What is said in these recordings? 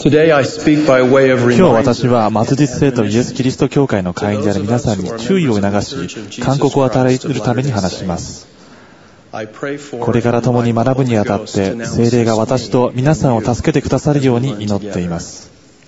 日私は末日聖とイエス・キリスト教会の会員である皆さんに注意を促し、勧告を与えるために話します。これから共に学ぶにあたって、聖霊が私と皆さんを助けてくださるように祈っています。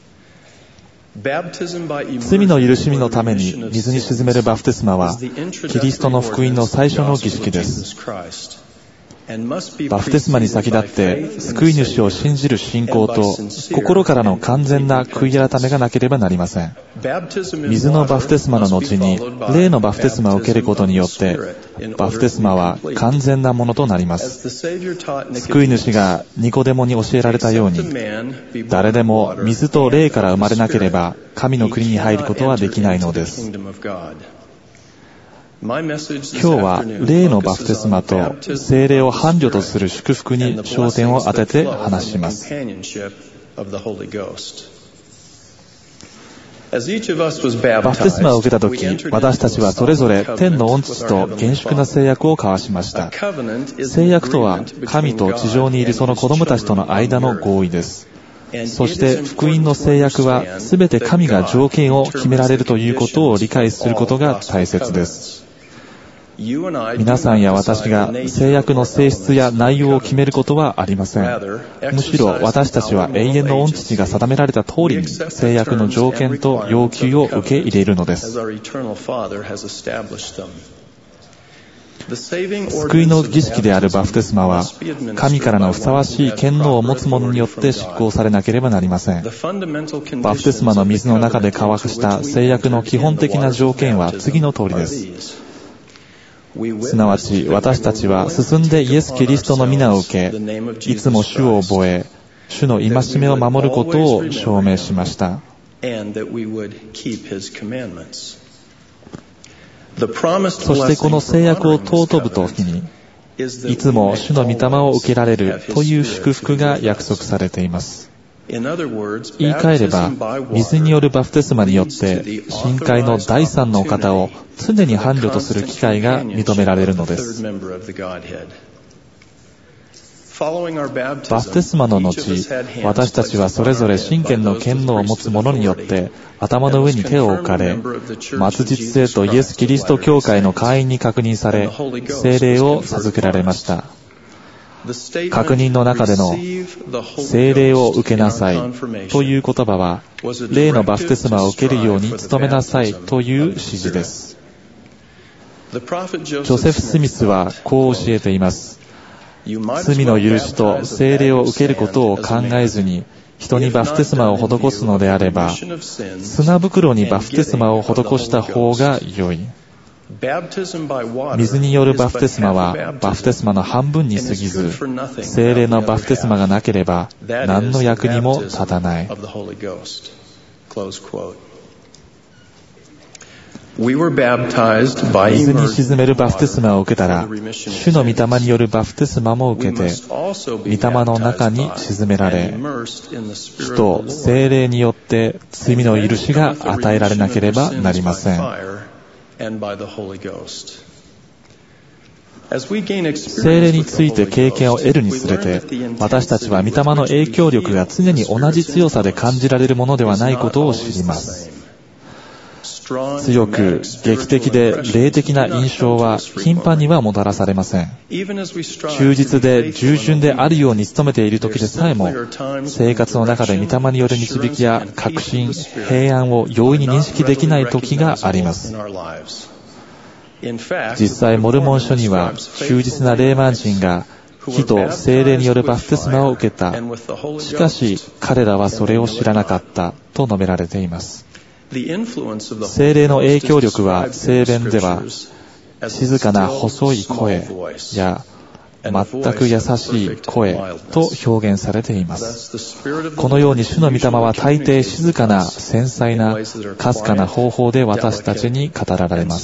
罪の許しのために水に沈めるバプテスマは、キリストの福音の最初の儀式です。バプテスマに先立って救い主を信じる信仰と心からの完全な悔い改めがなければなりません。水のバプテスマの後に霊のバプテスマを受けることによってバプテスマは完全なものとなります。救い主がニコデモに教えられたように、誰でも水と霊から生まれなければ神の国に入ることはできないのです。今日は霊のバプテスマと聖霊を伴侶とする祝福に焦点を当てて話します。バプテスマを受けたとき、私たちはそれぞれ天の御父と厳粛な誓約を交わしました。誓約とは神と地上にいるその子供たちとの間の合意です。そして福音の誓約は全て神が条件を決められるということを理解することが大切です。皆さんや私が誓約の性質や内容を決めることはありません。むしろ私たちは永遠の御父が定められた通りに誓約の条件と要求を受け入れるのです。救いの儀式であるバプテスマは神からのふさわしい権能を持つ者によって執行されなければなりません。バプテスマの水の中で交わした誓約の基本的な条件は次の通りです。すなわち私たちは進んでイエス・キリストの皆を受け、いつも主を覚え、主の戒めを守ることを証明しました。そしてこの誓約を尊ぶときに、いつも主の御霊を受けられるという祝福が約束されています。言い換えれば、水によるバプテスマによって神会の第三のお方を常に伴侶とする機会が認められるのです。バプテスマの後、私たちはそれぞれ神権の権能を持つ者によって頭の上に手を置かれ、末日聖とイエス・キリスト教会の会員に確認され、聖霊を授けられました。確認の中での聖霊を受けなさいという言葉は、霊のバプテスマを受けるように努めなさいという指示です。ジョセフ・スミスはこう教えています。罪の許しと聖霊を受けることを考えずに人にバプテスマを施すのであれば、砂袋にバプテスマを施した方が良い。水によるバプテスマはバプテスマの半分に過ぎず、聖霊のバプテスマがなければ何の役にも立たない。水に沈めるバプテスマを受けたら、主の御霊によるバプテスマも受けて、御霊の中に沈められ、火と聖霊によって罪の許しが与えられなければなりません。聖霊について経験を得るにつれて、私たちは御霊の影響力が常に同じ強さで感じられるものではないことを知ります。強く、劇的で霊的な印象は頻繁にはもたらされません。忠実で従順であるように努めている時でさえも、生活の中で御霊による導きや確信、平安を容易に認識できない時があります。実際、モルモン書には、忠実な霊満人が火と聖霊によるバプテスマを受けた。しかし、彼らはそれを知らなかったと述べられています。聖霊の影響力は聖弁では静かな細い声や全く優しい声と表現されています。このように主の御霊は大抵静かな繊細なかすかな方法で私たちに語られます。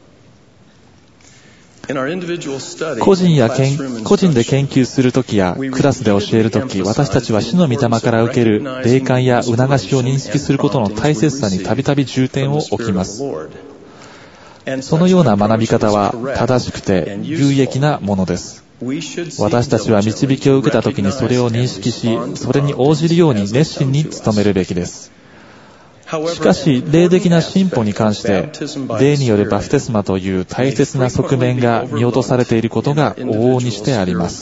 個人で研究するときやクラスで教えるとき、私たちは主の御霊から受ける霊感や促しを認識することの大切さにたびたび重点を置きます。そのような学び方は正しくて有益なものです。 私たちは導きを受けたときにそれを認識し、それに応じるように熱心に努めるべきです。しかし、霊的な進歩に関して、霊によるバプテスマという大切な側面が見落とされていることが往々にしてあります。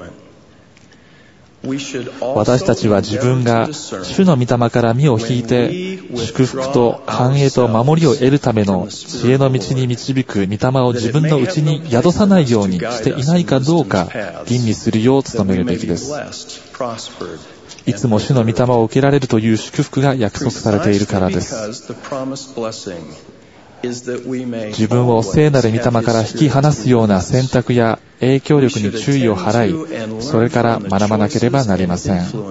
私たちは自分が主の御霊から身を引いて、祝福と繁栄と守りを得るための知恵の道に導く御霊を自分の内に宿さないようにしていないかどうか吟味するよう努めるべきです。いつも主の御霊を受けられるという祝福が約束されているからです。自分を聖なる御霊から引き離すような選択や影響力に注意を払い、それから学ばなければなりません。教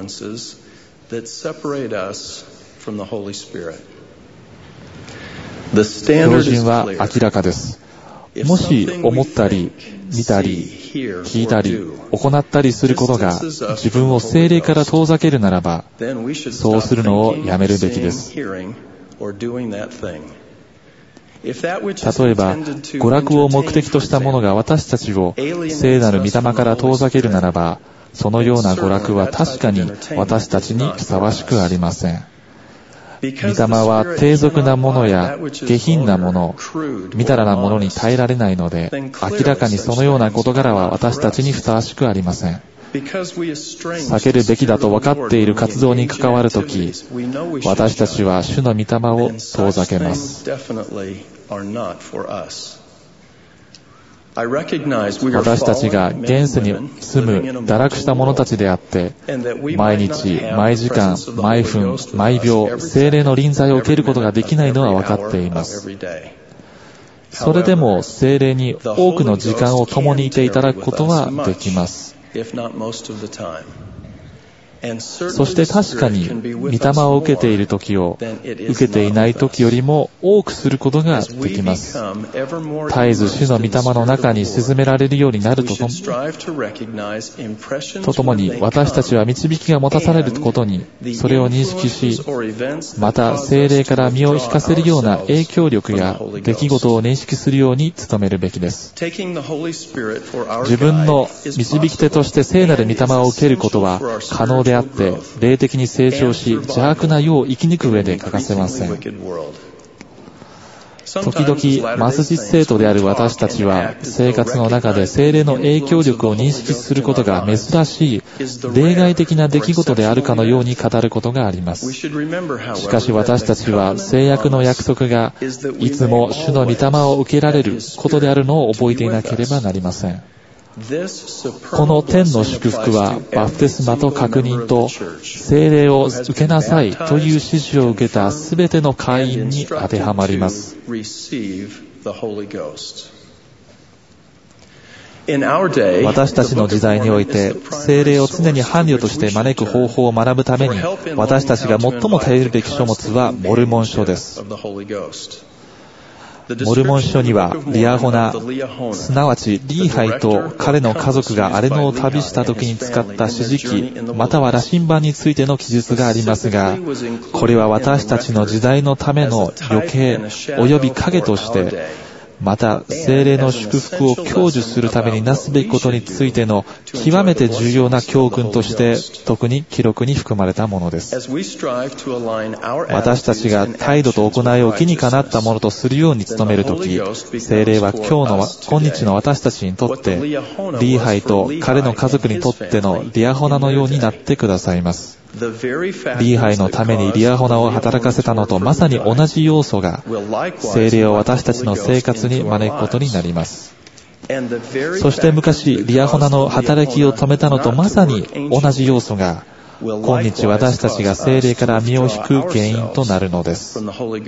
訓は明らかです。もし思ったり、見たり、聞いたり、行ったりすることが自分を聖霊から遠ざけるならば、そうするのをやめるべきです。例えば、娯楽を目的としたものが私たちを聖なる御霊から遠ざけるならば、そのような娯楽は確かに私たちにふさわしくありません。御霊は低俗なものや下品なもの、みだらなものに耐えられないので、明らかにそのような事柄は私たちにふさわしくありません。避けるべきだと分かっている活動に関わるとき、私たちは主の御霊を遠ざけます。私たちが現世に住む堕落した者たちであって、毎日、毎時間、毎分、毎秒、聖霊の臨在を受けることができないのは分かっています。それでも聖霊に多くの時間を共にいていただくことはできます。そして確かに、御霊を受けている時を、受けていない時よりも多くすることができます。絶えず主の御霊の中に沈められるようになるとともに、私たちは導きが持たされることに、それを認識し、また聖霊から身を引かせるような影響力や出来事を認識するように努めるべきです。自分の導き手として聖なる御霊を受けることは可能であって、霊的に成長し、邪悪な世を生き抜く上で欠かせません。時々、末日生徒である私たちは、生活の中で聖霊の影響力を認識することが珍しい、例外的な出来事であるかのように語ることがあります。しかし私たちは、聖約の約束が、いつも主の御霊を受けられることであるのを覚えていなければなりません。この天の祝福はバプテスマと確認と聖霊を受けなさいという指示を受けたすべての会員に当てはまります。私たちの時代において聖霊を常に伴侶として招く方法を学ぶために私たちが最も頼るべき書物はモルモン書です。モルモン書にはリアホナ、すなわちリーハイと彼の家族が荒れ野を旅した時に使った詩示記または羅針盤についての記述がありますが、これは私たちの時代のための余計及び影としてまた聖霊の祝福を享受するためになすべきことについての極めて重要な教訓として特に記録に含まれたものです。私たちが態度と行いを義にかなったものとするように努めるとき、聖霊は今日の私たちにとってリーハイと彼の家族にとってのリアホナのようになってくださいます。リーハイのためにリアホナを働かせたのとまさに同じ要素が聖霊を私たちの生活に招くことになります。そして昔リアホナの働きを止めたのとまさに同じ要素が今日私たちが聖霊から身を引く原因となるのです。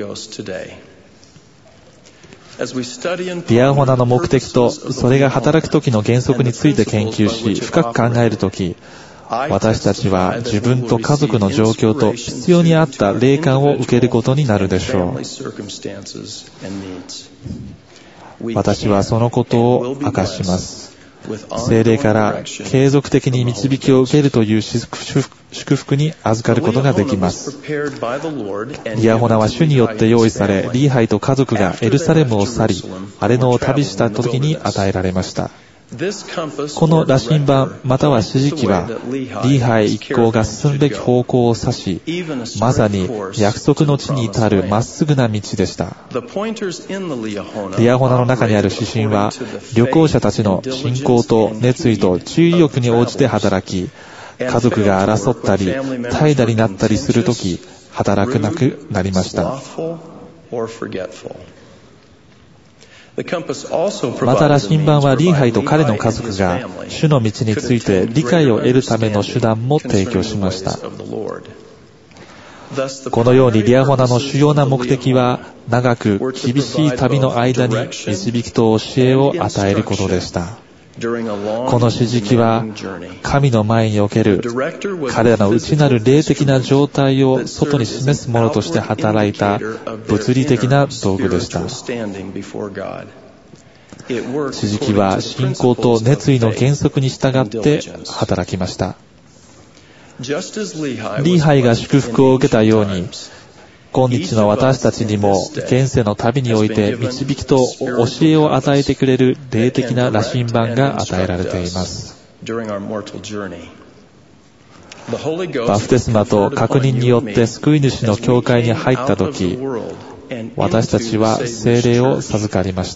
リアホナの目的とそれが働く時の原則について研究し深く考えるとき、私たちは自分と家族の状況と必要に合った霊感を受けることになるでしょう。私はそのことを明かします。聖霊から継続的に導きを受けるという祝福に預かることができます。リアホナは主によって用意され、リーハイと家族がエルサレムを去り、荒れ野を旅した時に与えられました。 この羅針盤または指示器はリーハイ一行が進むべき方向を指し、まさに約束の地に至るまっすぐな道でした。リアホナの中にある指針は旅行者たちの信仰と熱意と注意力に応じて働き、家族が争ったり怠惰になったりするとき働くなくなりました。また羅針盤はリーハイと彼の家族が主の道について理解を得るための手段も提供しました。このようにリアホナの主要な目的は長く厳しい旅の間に導きと教えを与えることでした。この指示器は神の前における彼らの内なる霊的な状態を外に示すものとして働いた物理的な道具でした。指示器は信仰と熱意の原則に従って働きました。リーハイが祝福を受けたように、今日の私たちにも現世の旅において導きと教えを与えてくれる霊的な羅針盤が与えられています。バプテスマと確認によって救い主の教会に入ったとき、私たちは聖霊を授かりました。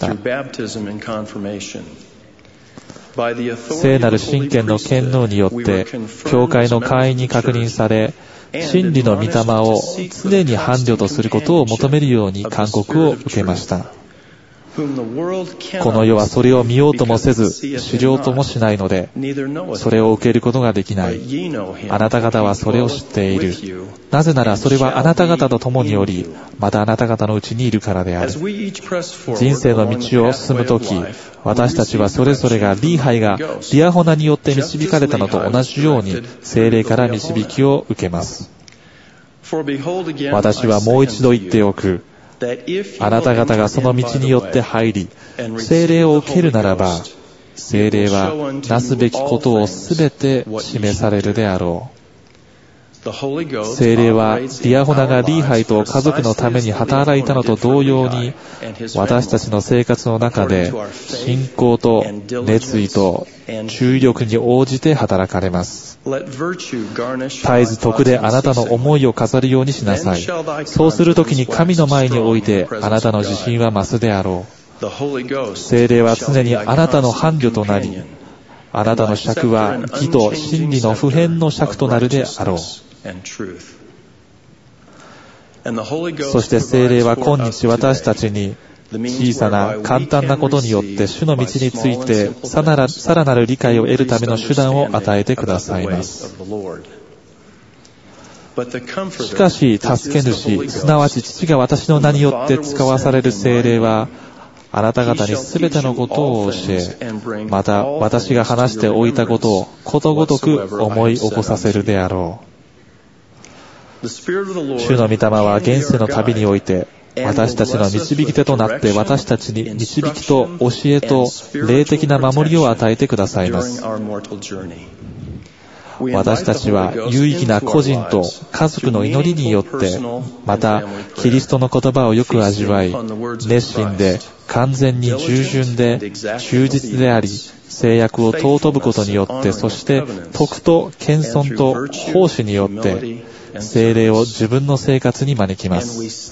聖なる神権の権能によって教会の会員に確認され、真理の御霊を常に伴侶とすることを求めるように勧告を受けました。この世はそれを見ようともせず知ろうともしないので、それを受けることができない。あなた方はそれを知っている。なぜならそれはあなた方と共におり、またあなた方のうちにいるからである。人生の道を進むとき、私たちはそれぞれがリーハイがリアホナによって導かれたのと同じように聖霊から導きを受けます。私はもう一度言っておく。あなた方がその道によって入り、聖霊を受けるならば、聖霊はなすべきことをすべて示されるであろう。聖霊はリアホナがリーハイと家族のために働いたのと同様に、私たちの生活の中で信仰と熱意と注意力に応じて働かれます。絶えず徳であなたの思いを飾るようにしなさい。そうするときに神の前においてあなたの自信は増すであろう。聖霊は常にあなたの伴侶となり、あなたの尺は義と真理の普遍の尺となるであろう。そして聖霊は今日私たちに小さな簡単なことによって主の道についてさらなる理解を得るための手段を与えてくださいます。しかし助け主、すなわち父が私の名によって使わされる聖霊は、あなた方にすべてのことを教え、また私が話しておいたことをことごとく思い起こさせるであろう。主の御霊は現世の旅において私たちの導き手となって私たちに導きと教えと霊的な守りを与えてくださいます。私たちは有意義な個人と家族の祈りによって、またキリストの言葉をよく味わい、熱心で完全に従順で忠実であり、制約を尊ぶことによって、そして徳と謙遜と奉仕によって聖霊を自分の生活に招きます。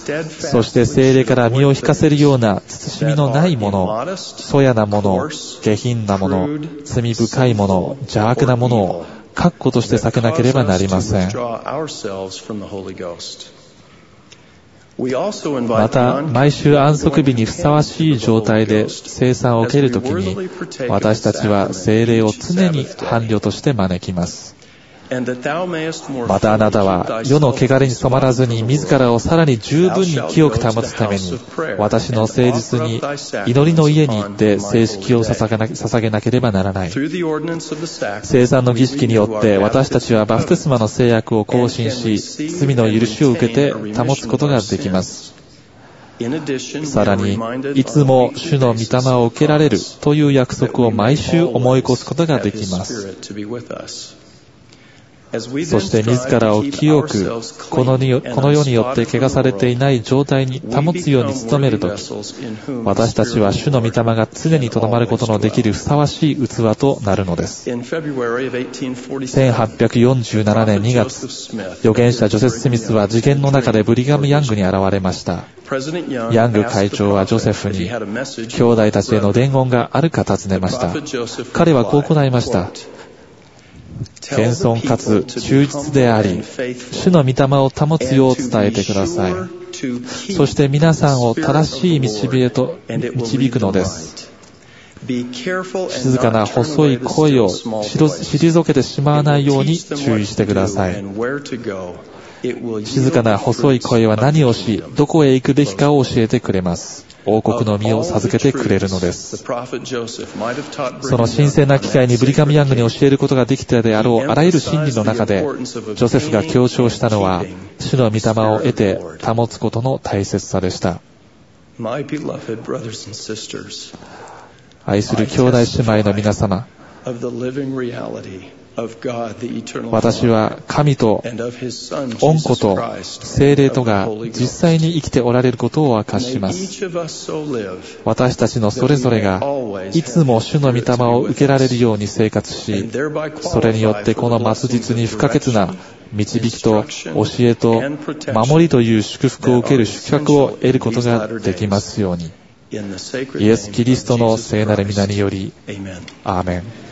そして聖霊から身を引かせるような慎みのないもの、粗野なもの、下品なもの、罪深いもの、邪悪なものを確固として避けなければなりません。また、毎週安息日にふさわしい状態で聖餐を受けるときに、私たちは聖霊を常に伴侶として招きます。またあなたは世の汚れに染まらずに自らをさらに十分に清く保つために、私の誠実に祈りの家に行って聖式を捧げなければならない。聖餐の儀式によって私たちはバプテスマの聖約を更新し、罪の許しを受けて保つことができます。さらに、いつも主の御霊を受けられるという約束を毎週思い起こすことができます。 そして自らを清く、この世によって汚されていない状態に保つように努めるとき、私たちは主の御霊が常にとどまることのできるふさわしい器となるのです。1847年2月、預言者ジョセフ・スミスは事件の中でブリガム・ヤングに現れました。ヤング会長はジョセフに、兄弟たちへの伝言があるか尋ねました。彼はこう答えました。謙遜かつ忠実であり、主の御霊を保つよう伝えてください。そして皆さんを正しい道へと導くのです。静かな細い声を退けてしまわないように注意してください。静かな細い声は何をし、どこへ行くべきかを教えてくれます。王国の実を授けてくれるのです。その神聖な機会にブリガム・ヤングに教えることができたであろうあらゆる真理の中で、ジョセフが強調したのは、主の御霊を得て保つことの大切さでした。愛する兄弟姉妹の皆様、私は神と御子と聖霊とが実際に生きておられることを明かします。私たちのそれぞれがいつも主の御霊を受けられるように生活し、それによってこの末日に不可欠な導きと教えと守りという祝福を受ける宿泊を得ることができますように。イエス・キリストの聖なる皆により、アーメン。